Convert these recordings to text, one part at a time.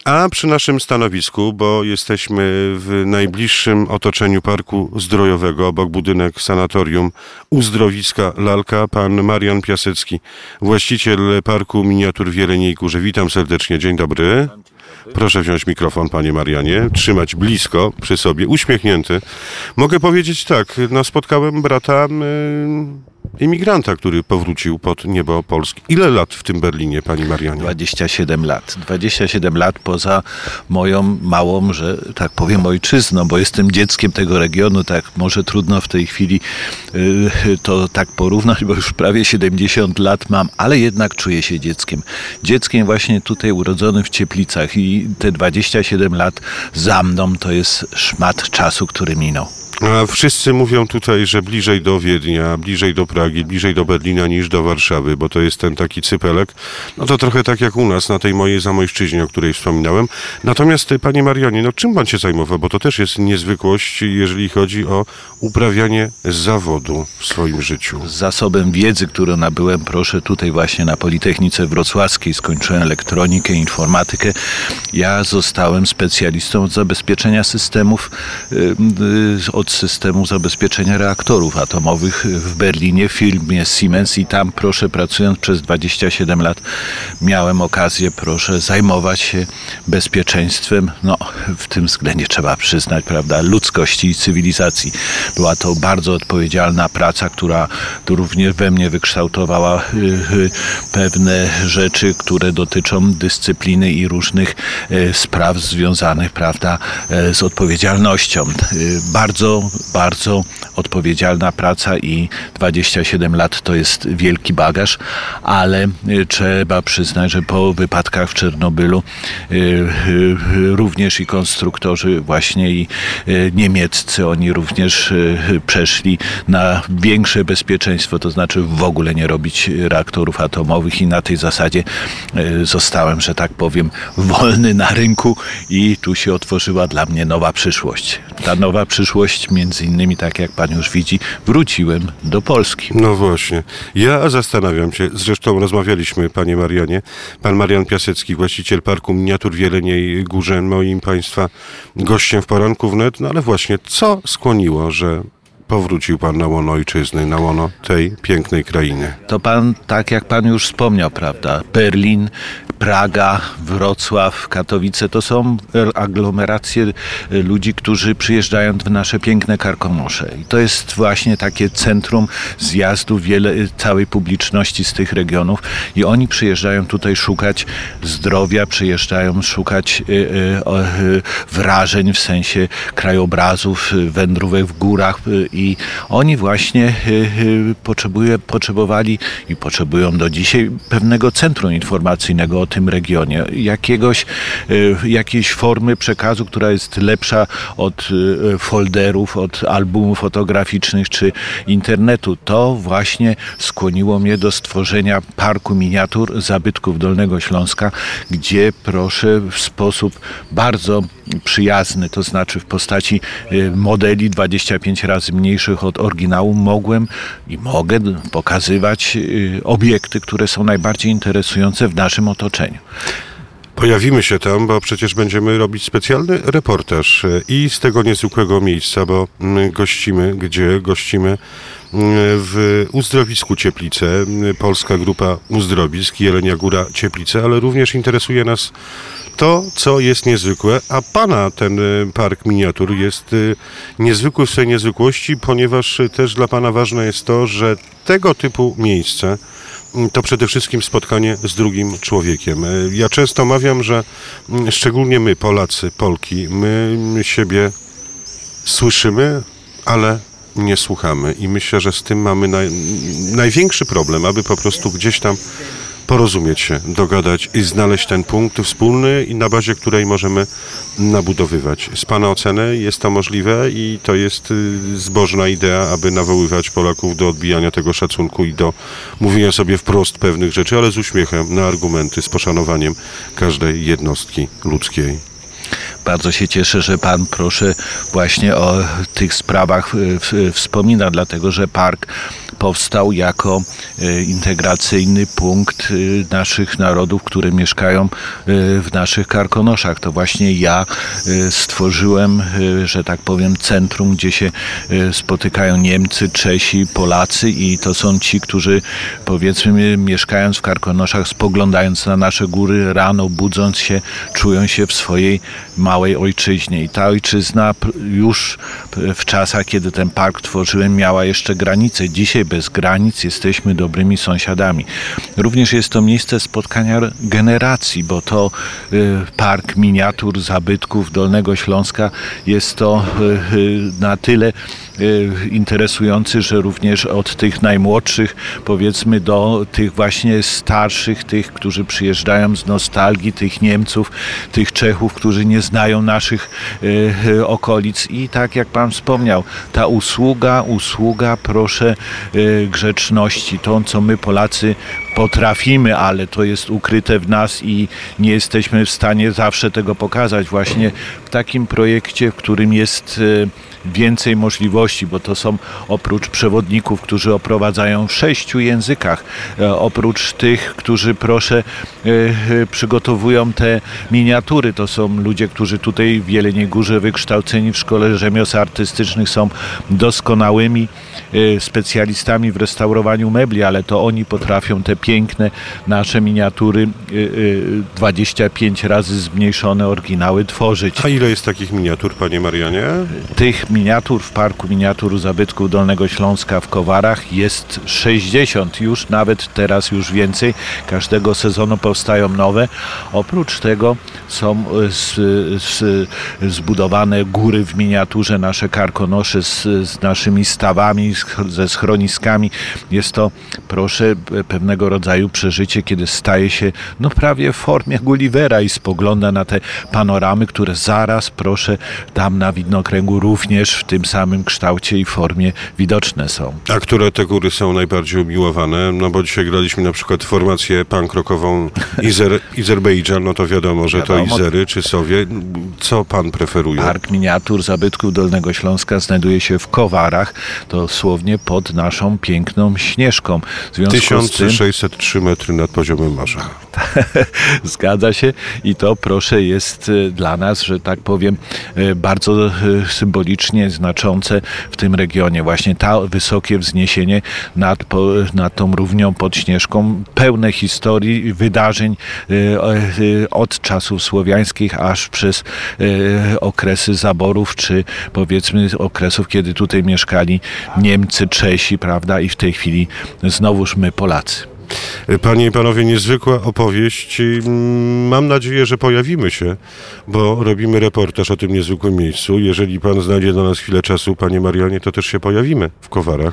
A przy naszym stanowisku, bo jesteśmy w najbliższym otoczeniu Parku Zdrojowego, obok budynek sanatorium Uzdrowiska Lalka, pan Marian Piasecki, właściciel Parku Miniatur w Jeleniej Górze. Witam serdecznie, dzień dobry. Proszę wziąć mikrofon, panie Marianie, trzymać blisko przy sobie, uśmiechnięty. Mogę powiedzieć tak, spotkałem brata imigranta, który powrócił pod niebo Polski. Ile lat w tym Berlinie, pani Marianie? 27 lat. 27 lat poza moją małą, że tak powiem, ojczyzną, bo jestem dzieckiem tego regionu, tak może trudno w tej chwili to tak porównać, bo już prawie 70 lat mam, ale jednak czuję się dzieckiem. Dzieckiem właśnie tutaj urodzonym w Cieplicach i te 27 lat za mną to jest szmat czasu, który minął. A wszyscy mówią tutaj, że bliżej do Wiednia, bliżej do Pragi, bliżej do Berlina niż do Warszawy, bo to jest ten taki cypelek. No to trochę tak jak u nas, na tej mojej Zamojszczyźnie, o której wspominałem. Natomiast, panie Marianie, czym pan się zajmował? Bo to też jest niezwykłość, jeżeli chodzi o uprawianie zawodu w swoim życiu. Z zasobem wiedzy, którą nabyłem, proszę, tutaj właśnie na Politechnice Wrocławskiej skończyłem elektronikę, informatykę. Ja zostałem specjalistą od zabezpieczenia systemów, od systemu zabezpieczenia reaktorów atomowych w Berlinie, w firmie Siemens i tam, proszę, pracując przez 27 lat miałem okazję, proszę, zajmować się bezpieczeństwem, w tym względzie trzeba przyznać, prawda, ludzkości i cywilizacji. Była to bardzo odpowiedzialna praca, która również we mnie wykształtowała pewne rzeczy, które dotyczą dyscypliny i różnych spraw związanych, prawda, z odpowiedzialnością. Bardzo odpowiedzialna praca i 27 lat to jest wielki bagaż, ale trzeba przyznać, że po wypadkach w Czernobylu również i konstruktorzy właśnie i niemieccy, oni również przeszli na większe bezpieczeństwo, to znaczy w ogóle nie robić reaktorów atomowych i na tej zasadzie zostałem, że tak powiem, wolny na rynku i tu się otworzyła dla mnie nowa przyszłość. Ta nowa przyszłość, między innymi, tak jak pan już widzi, wróciłem do Polski. No właśnie. Ja zastanawiam się, zresztą rozmawialiśmy, panie Marianie, pan Marian Piasecki, właściciel Parku Miniatur w Jeleniej Górze, moim państwa gościem w poranku wnet, ale właśnie, co skłoniło, że powrócił pan na łono ojczyzny, na łono tej pięknej krainy? To pan, tak jak pan już wspomniał, prawda, Berlin, Praga, Wrocław, Katowice, to są aglomeracje ludzi, którzy przyjeżdżają w nasze piękne Karkonosze. I to jest właśnie takie centrum zjazdu całej publiczności z tych regionów i oni przyjeżdżają tutaj szukać zdrowia, przyjeżdżają szukać wrażeń w sensie krajobrazów, wędrówek w górach i oni właśnie potrzebowali i potrzebują do dzisiaj pewnego centrum informacyjnego o tym regionie, jakiejś formy przekazu, która jest lepsza od folderów, od albumów fotograficznych czy internetu. To właśnie skłoniło mnie do stworzenia Parku Miniatur Zabytków Dolnego Śląska, gdzie, proszę, w sposób bardzo przyjazny, to znaczy w postaci modeli 25 razy mniejszych od oryginału mogłem i mogę pokazywać obiekty, które są najbardziej interesujące w naszym otoczeniu. Pojawimy się tam, bo przecież będziemy robić specjalny reportaż i z tego niezwykłego miejsca, bo gościmy w Uzdrowisku Cieplice, polska grupa Uzdrowisk, Jelenia Góra Cieplice, ale również interesuje nas to, co jest niezwykłe, a pana ten park miniatur jest niezwykły w swojej niezwykłości, ponieważ też dla pana ważne jest to, że tego typu miejsce to przede wszystkim spotkanie z drugim człowiekiem. Ja często mawiam, że szczególnie my, Polacy, Polki, my siebie słyszymy, ale nie słuchamy. I myślę, że z tym mamy największy problem, aby po prostu gdzieś tam porozumieć się, dogadać i znaleźć ten punkt wspólny i na bazie której możemy nabudowywać. Z pana oceny jest to możliwe i to jest zbożna idea, aby nawoływać Polaków do odbijania tego szacunku i do mówienia sobie wprost pewnych rzeczy, ale z uśmiechem na argumenty, z poszanowaniem każdej jednostki ludzkiej. Bardzo się cieszę, że pan, proszę, właśnie o tych sprawach wspomina, dlatego że park powstał jako integracyjny punkt naszych narodów, które mieszkają w naszych Karkonoszach. To właśnie ja stworzyłem, że tak powiem, centrum, gdzie się spotykają Niemcy, Czesi, Polacy i to są ci, którzy, powiedzmy, mieszkając w Karkonoszach, spoglądając na nasze góry, rano budząc się, czują się w swojej małej ojczyźnie. I ta ojczyzna już w czasach, kiedy ten park tworzyłem, miała jeszcze granice. Dzisiaj bez granic jesteśmy dobrymi sąsiadami. Również jest to miejsce spotkania generacji, bo to park miniatur, zabytków Dolnego Śląska jest to na tyle interesujący, że również od tych najmłodszych, powiedzmy, do tych właśnie starszych, tych, którzy przyjeżdżają z nostalgii, tych Niemców, tych Czechów, którzy nie znają naszych okolic. I tak jak pan wspomniał, ta usługa, proszę, grzeczności, to, co my Polacy potrafimy, ale to jest ukryte w nas i nie jesteśmy w stanie zawsze tego pokazać. Właśnie w takim projekcie, w którym jest więcej możliwości, bo to są oprócz przewodników, którzy oprowadzają w 6 językach, oprócz tych, którzy, proszę, przygotowują te miniatury, to są ludzie, którzy tutaj w Jeleniej Górze wykształceni w Szkole Rzemiosł Artystycznych są doskonałymi specjalistami w restaurowaniu mebli, ale to oni potrafią te piękne nasze miniatury 25 razy zmniejszone oryginały tworzyć. A ile jest takich miniatur, panie Marianie? Tych miniatur w Parku Miniatur Zabytków Dolnego Śląska w Kowarach jest 60, już nawet teraz już więcej. Każdego sezonu powstają nowe. Oprócz tego są zbudowane góry w miniaturze, nasze Karkonosze z naszymi stawami, ze schroniskami. Jest to, proszę, pewnego rodzaju przeżycie, kiedy staje się prawie w formie Gullivera i spogląda na te panoramy, które zaraz, proszę, tam na widnokręgu również w tym samym kształcie i formie widoczne są. A które te góry są najbardziej umiłowane? No bo dzisiaj graliśmy na przykład formację punk rockową Azerbejdżan, no to wiadomo, że to Izery czy Sowie. Co pan preferuje? Park Miniatur Zabytków Dolnego Śląska znajduje się w Kowarach, dosłownie pod naszą piękną Śnieżką. W związku 1603 metry nad poziomem morza. Zgadza się i to, proszę, jest dla nas, że tak powiem, bardzo symbolicznie znaczące w tym regionie. Właśnie to wysokie wzniesienie nad tą równią pod Śnieżką, pełne historii, wydarzeń od czasów słowiańskich aż przez okresy zaborów, czy powiedzmy okresów, kiedy tutaj mieszkali Niemcy, Czesi, prawda, i w tej chwili znowuż my, Polacy. Panie i panowie, niezwykła opowieść. Mam nadzieję, że pojawimy się, bo robimy reportaż o tym niezwykłym miejscu. Jeżeli pan znajdzie dla nas chwilę czasu, panie Marianie, to też się pojawimy w Kowarach,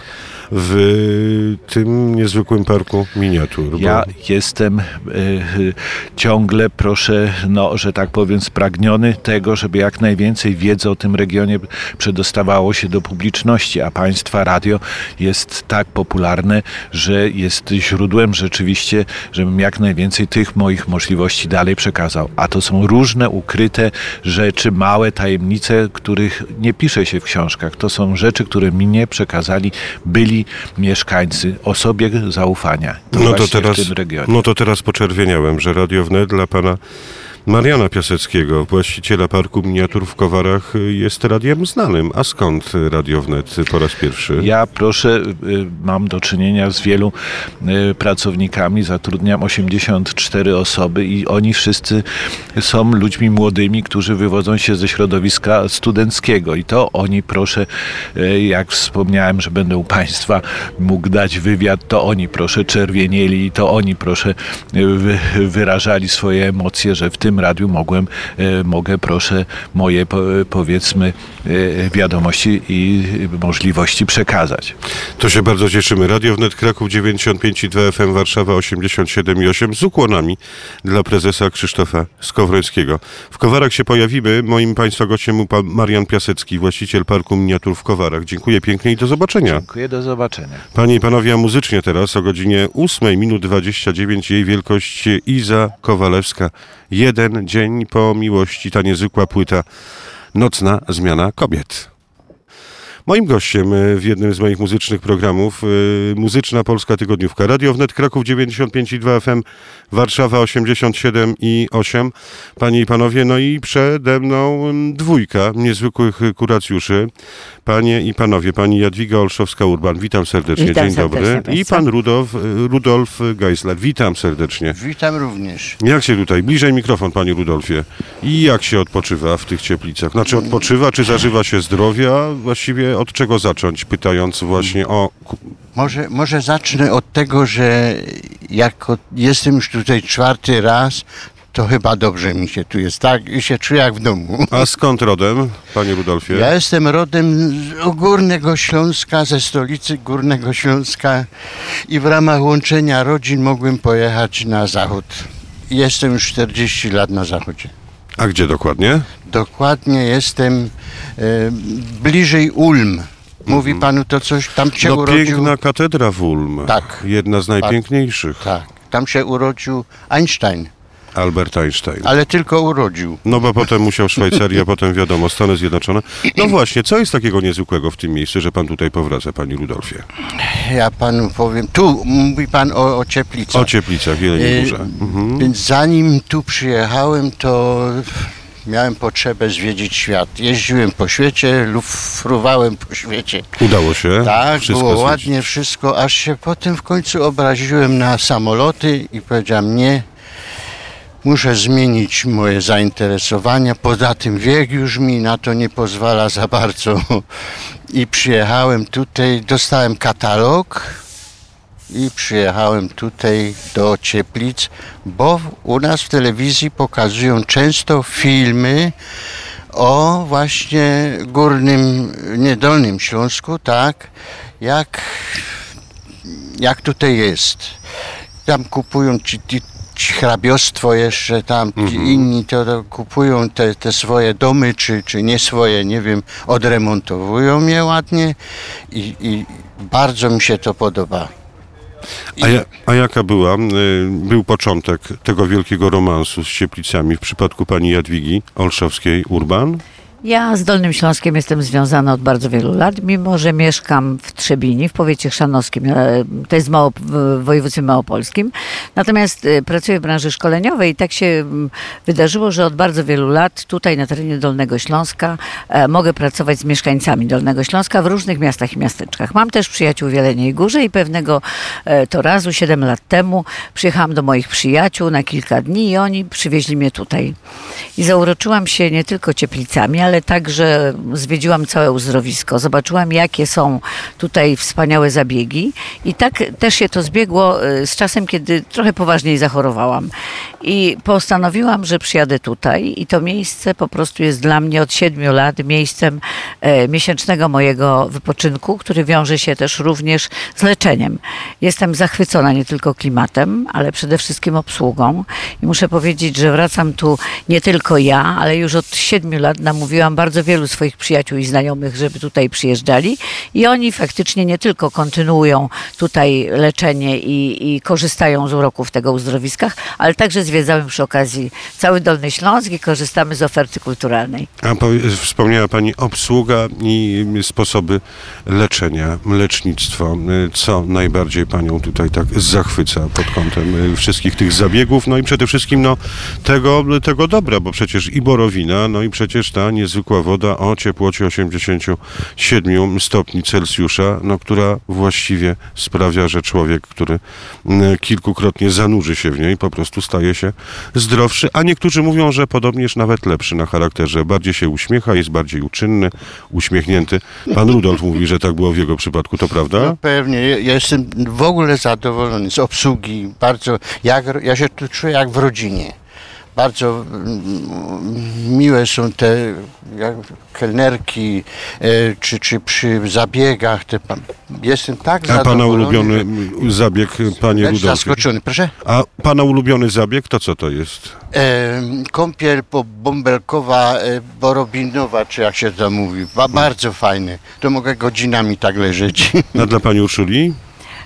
w tym niezwykłym parku miniatur. Ja jestem ciągle, proszę, że tak powiem, spragniony tego, żeby jak najwięcej wiedzy o tym regionie przedostawało się do publiczności, a państwa radio jest tak popularne, że jest źródłem rzeczywiście, żebym jak najwięcej tych moich możliwości dalej przekazał. A to są różne ukryte rzeczy, małe tajemnice, których nie pisze się w książkach. To są rzeczy, które mi nie przekazali byli mieszkańcy, osobie zaufania. W tym regionie. No to teraz poczerwieniałem, że Radio Wnet dla pana Mariana Piaseckiego, właściciela Parku Miniatur w Kowarach, jest radiem znanym. A skąd Radio Wnet po raz pierwszy? Ja, proszę, mam do czynienia z wielu pracownikami, zatrudniam 84 osoby i oni wszyscy są ludźmi młodymi, którzy wywodzą się ze środowiska studenckiego i to oni, proszę, jak wspomniałem, że będę u państwa mógł dać wywiad, to oni, proszę, czerwienieli i to oni, proszę, wyrażali swoje emocje, że w tym radiu mogę, proszę, moje, powiedzmy, wiadomości i możliwości przekazać. To się bardzo cieszymy. Radio Wnet Kraków 95,2 FM, Warszawa 87,8 z ukłonami dla prezesa Krzysztofa Skowrońskiego. W Kowarach się pojawimy. Moim państwa gościem był pan Marian Piasecki, właściciel Parku Miniatur w Kowarach. Dziękuję pięknie i do zobaczenia. Dziękuję, do zobaczenia. Panie i panowie, a muzycznie teraz o godzinie 8:29 jej wielkość Iza Kowalewska. 1 Jeden dzień po miłości, ta niezwykła płyta Nocna zmiana kobiet. Moim gościem w jednym z moich muzycznych programów Muzyczna Polska Tygodniówka. Radio Wnet Kraków 95,2 FM, Warszawa 87,8. Panie i panowie, no i przede mną dwójka niezwykłych kuracjuszy. Panie i panowie, pani Jadwiga Olszowska-Urban, witam serdecznie, Witam dzień dobry. serdecznie I pan Rudolf Geisler, witam serdecznie. Witam również. Jak się tutaj, bliżej mikrofon panie Rudolfie, i jak się odpoczywa w tych Cieplicach? Znaczy odpoczywa, czy zażywa się zdrowia? Właściwie od czego zacząć, pytając właśnie o... Może zacznę od tego, że jestem już tutaj 4. raz, to chyba dobrze mi się tu jest, tak? I się czuję jak w domu. A skąd rodem, panie Rudolfie? Ja jestem rodem z Górnego Śląska, ze stolicy Górnego Śląska i w ramach łączenia rodzin mogłem pojechać na zachód. Jestem już 40 lat na zachodzie. A gdzie dokładnie? Dokładnie jestem bliżej Ulm. Mówi panu to coś? Tam się No urodził... piękna katedra w Ulm. Tak. Jedna z najpiękniejszych. Tak, tam się urodził Einstein, Albert Einstein. ale tylko urodził. No bo potem musiał Szwajcarię, potem wiadomo, Stany Zjednoczone. No właśnie, co jest takiego niezwykłego w tym miejscu, że pan tutaj powraca, panie Rudolfie? Ja panu powiem, tu mówi pan o Cieplicach. O Cieplicach, w Jeleniej Górze. Więc zanim tu przyjechałem, to miałem potrzebę zwiedzić świat. Jeździłem po świecie lub fruwałem po świecie. Udało się? Tak, Wszystko było zwiedzić. ładnie wszystko, aż się potem w końcu obraziłem na samoloty i powiedziałem nie. Muszę zmienić moje zainteresowania, poza tym wiek już mi na to nie pozwala za bardzo. I przyjechałem tutaj, dostałem katalog i przyjechałem tutaj do Cieplic, bo u nas w telewizji pokazują często filmy o właśnie Dolnym Śląsku, tak, jak tutaj jest. Tam kupują ci hrabiostwo jeszcze tam, inni to kupują te swoje domy, czy nie swoje, nie wiem, odremontowują je ładnie i bardzo mi się to podoba. A jaka był początek tego wielkiego romansu z Cieplicami w przypadku pani Jadwigi Olszowskiej-Urban? Ja z Dolnym Śląskiem jestem związana od bardzo wielu lat, mimo że mieszkam w Trzebini, w powiecie chrzanowskim, to jest w województwie małopolskim. Natomiast pracuję w branży szkoleniowej i tak się wydarzyło, że od bardzo wielu lat tutaj na terenie Dolnego Śląska mogę pracować z mieszkańcami Dolnego Śląska w różnych miastach i miasteczkach. Mam też przyjaciół w Jeleniej Górze i pewnego to razu 7 lat temu przyjechałam do moich przyjaciół na kilka dni i oni przywieźli mnie tutaj. I zauroczyłam się nie tylko Cieplicami, ale także zwiedziłam całe uzdrowisko. Zobaczyłam, jakie są tutaj wspaniałe zabiegi i tak też się to zbiegło z czasem, kiedy trochę poważniej zachorowałam. I postanowiłam, że przyjadę tutaj i to miejsce po prostu jest dla mnie od 7 lat miejscem miesięcznego mojego wypoczynku, który wiąże się też również z leczeniem. Jestem zachwycona nie tylko klimatem, ale przede wszystkim obsługą i muszę powiedzieć, że wracam tu nie tylko ja, ale już od 7 lat namówiłam bardzo wielu swoich przyjaciół i znajomych, żeby tutaj przyjeżdżali i oni faktycznie nie tylko kontynuują tutaj leczenie i korzystają z uroków tego uzdrowiskach, ale także zwiedzamy przy okazji cały Dolny Śląsk i korzystamy z oferty kulturalnej. A wspomniała pani obsługa i sposoby leczenia, lecznictwo. Co najbardziej panią tutaj tak zachwyca pod kątem wszystkich tych zabiegów, no i przede wszystkim tego dobra, bo przecież i borowina, no i przecież ta niezwykła woda o ciepłocie 87 stopni Celsjusza, no, która właściwie sprawia, że człowiek, który kilkukrotnie zanurzy się w niej, po prostu staje się zdrowszy, a niektórzy mówią, że podobnież nawet lepszy na charakterze. Bardziej się uśmiecha, jest bardziej uczynny, uśmiechnięty. Pan Rudolf mówi, że tak było w jego przypadku, to prawda? No pewnie, ja jestem w ogóle zadowolony z obsługi, bardzo, ja się tu czuję jak w rodzinie. Bardzo miłe są te kelnerki, czy przy zabiegach. Jestem tak zadowolony. A pana ulubiony zabieg, panie Rudolfie? Zaskoczony, proszę? A pana ulubiony zabieg, to co to jest? Kąpiel bąbelkowa, borobinowa, czy jak się to mówi. Bardzo fajny. To mogę godzinami tak leżeć. A dla pani Urszuli?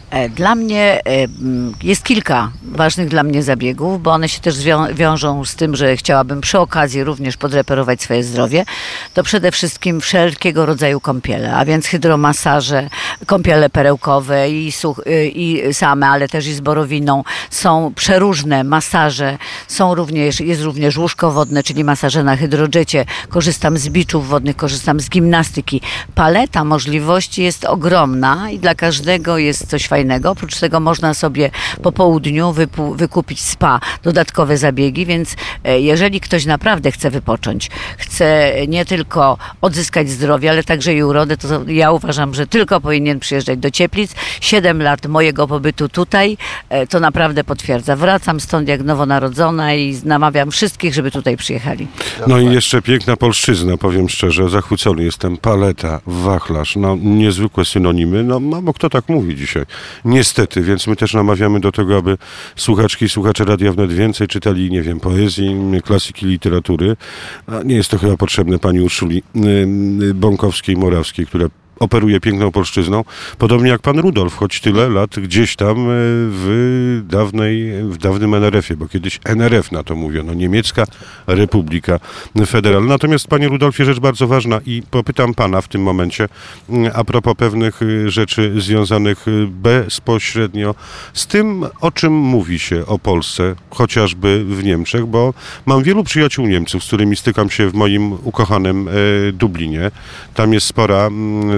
Dla mnie jest kilka ważnych dla mnie zabiegów, bo one się też wiążą z tym, że chciałabym przy okazji również podreperować swoje zdrowie. To przede wszystkim wszelkiego rodzaju kąpiele, a więc hydromasaże, kąpiele perełkowe i same, ale też i z borowiną. Są przeróżne masaże, jest również łóżko wodne, czyli masaże na hydrodżecie. Korzystam z biczów wodnych, korzystam z gimnastyki. Paleta możliwości jest ogromna i dla każdego jest coś fajnego. Oprócz tego można sobie po południu wykupić spa, dodatkowe zabiegi, więc jeżeli ktoś naprawdę chce wypocząć, chce nie tylko odzyskać zdrowie, ale także i urodę, to ja uważam, że tylko powinien przyjeżdżać do Cieplic. 7 lat mojego pobytu tutaj to naprawdę potwierdza. Wracam stąd jak nowonarodzona i namawiam wszystkich, żeby tutaj przyjechali. No i jeszcze piękna polszczyzna, powiem szczerze, zachwycony jestem. Paleta, wachlarz, no niezwykłe synonimy, no bo kto tak mówi dzisiaj? Niestety, więc my też namawiamy do tego, aby słuchaczki i słuchacze Radia Wnet więcej czytali, nie wiem, poezji, klasyki literatury. A nie jest to chyba potrzebne pani Urszuli Bąkowskiej-Morawskiej, która operuje piękną polszczyzną, podobnie jak pan Rudolf, choć tyle lat gdzieś tam w dawnym NRF-ie, bo kiedyś NRF na to mówiono, Niemiecka Republika Federalna. Natomiast, panie Rudolfie, rzecz bardzo ważna i popytam pana w tym momencie a propos pewnych rzeczy związanych bezpośrednio z tym, o czym mówi się o Polsce, chociażby w Niemczech, bo mam wielu przyjaciół Niemców, z którymi stykam się w moim ukochanym Dublinie. Tam jest spora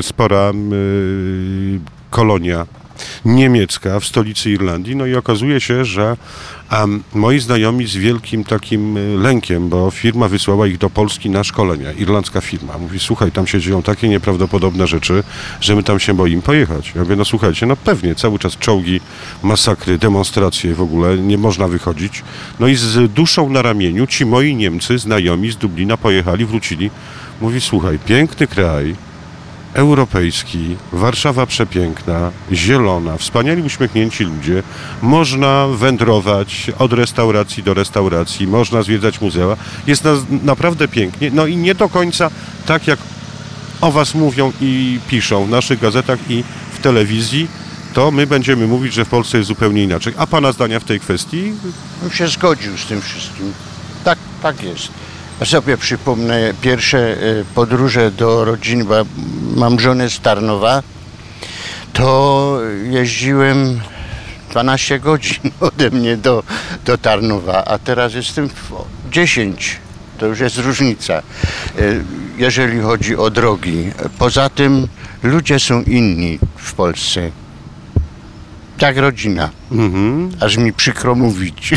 kolonia niemiecka w stolicy Irlandii. No i okazuje się, że moi znajomi z wielkim takim lękiem, bo firma wysłała ich do Polski na szkolenia, irlandzka firma. Mówi, słuchaj, tam się dzieją takie nieprawdopodobne rzeczy, że my tam się boimy pojechać. Ja mówię, no słuchajcie, no pewnie, cały czas czołgi, masakry, demonstracje, w ogóle nie można wychodzić. No i z duszą na ramieniu ci moi Niemcy, znajomi z Dublina pojechali, wrócili. Mówi, słuchaj, piękny kraj, europejski, Warszawa przepiękna, zielona, wspaniali, uśmiechnięci ludzie, można wędrować od restauracji do restauracji, można zwiedzać muzea, jest naprawdę pięknie, no i nie do końca tak jak o was mówią i piszą w naszych gazetach i w telewizji, to my będziemy mówić, że w Polsce jest zupełnie inaczej. A pana zdania w tej kwestii? Bym się zgodził z tym wszystkim. Tak jest. Ja sobie przypomnę pierwsze podróże do rodziny, bo mam żonę z Tarnowa, to jeździłem 12 godzin ode mnie do Tarnowa, a teraz jestem 10. To już jest różnica, jeżeli chodzi o drogi. Poza tym ludzie są inni w Polsce. Jak rodzina. Aż mi przykro mówić.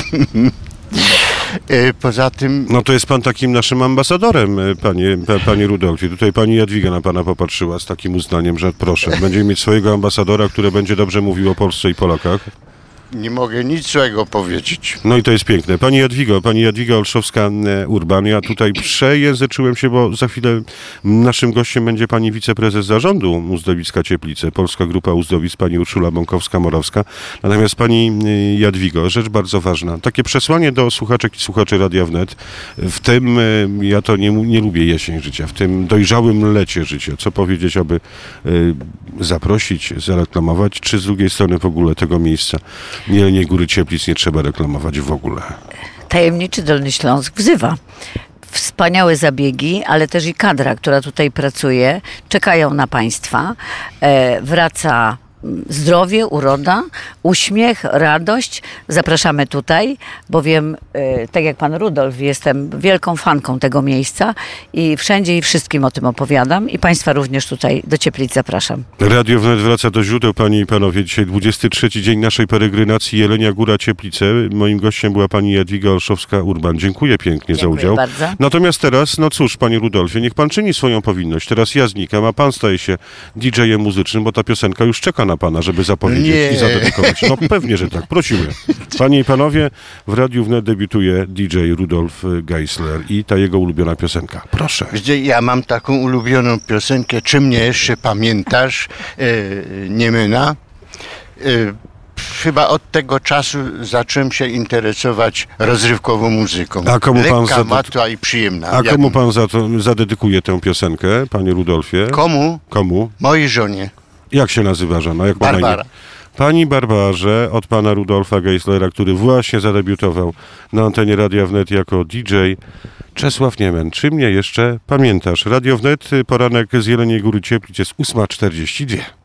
Poza tym... No to jest pan takim naszym ambasadorem, panie Rudolfie. Tutaj pani Jadwiga na pana popatrzyła z takim uznaniem, że proszę, będziemy mieć swojego ambasadora, który będzie dobrze mówił o Polsce i Polakach. Nie mogę nic złego powiedzieć. No i to jest piękne. Pani Jadwiga Olszowska-Urban, ja tutaj przejęzyczyłem się, bo za chwilę naszym gościem będzie pani wiceprezes zarządu Uzdrowiska Cieplice, Polska Grupa Uzdrowisk, pani Urszula Bąkowska-Morawska. Natomiast pani Jadwigo, rzecz bardzo ważna. Takie przesłanie do słuchaczek i słuchaczy Radia Wnet. W tym, ja to nie lubię jesień życia, w tym dojrzałym lecie życia. Co powiedzieć, aby zaprosić, zareklamować, czy z drugiej strony w ogóle tego miejsca Jeleniej Góry Cieplic nie trzeba reklamować w ogóle. Tajemniczy Dolny Śląsk wzywa. Wspaniałe zabiegi, ale też i kadra, która tutaj pracuje, czekają na państwa. Wraca zdrowie, uroda, uśmiech, radość. Zapraszamy tutaj, bowiem tak jak pan Rudolf, jestem wielką fanką tego miejsca i wszędzie i wszystkim o tym opowiadam i państwa również tutaj do Cieplic zapraszam. Radio Wnet wraca do źródeł, panie i panowie. Dzisiaj 23 dzień naszej peregrinacji Jelenia Góra Cieplice. Moim gościem była pani Jadwiga Olszowska-Urban. Dziękuję pięknie za udział. Bardzo. Natomiast teraz, no cóż, panie Rudolfie, niech pan czyni swoją powinność. Teraz ja znikam, a pan staje się DJ-em muzycznym, bo ta piosenka już czeka na pana, żeby zapowiedzieć i zadedykować. No pewnie, że tak. Prosimy. Panie i panowie, w Radiu Wnet debiutuje DJ Rudolf Geisler i ta jego ulubiona piosenka. Proszę. Ja mam taką ulubioną piosenkę, czy mnie jeszcze pamiętasz, Niemena. Chyba od tego czasu zacząłem się interesować rozrywkową muzyką. A komu pan łatwa i przyjemna. A komu pan zadedykuje tę piosenkę, panie Rudolfie? Komu? Komu? Mojej żonie. Jak się nazywa żona? Jak Barbara. Pani Barbarze od pana Rudolfa Geislera, który właśnie zadebiutował na antenie Radia Wnet jako DJ. Czesław Niemen, czy mnie jeszcze pamiętasz? Radio Wnet, poranek z Jeleniej Góry Cieplic jest 8:42.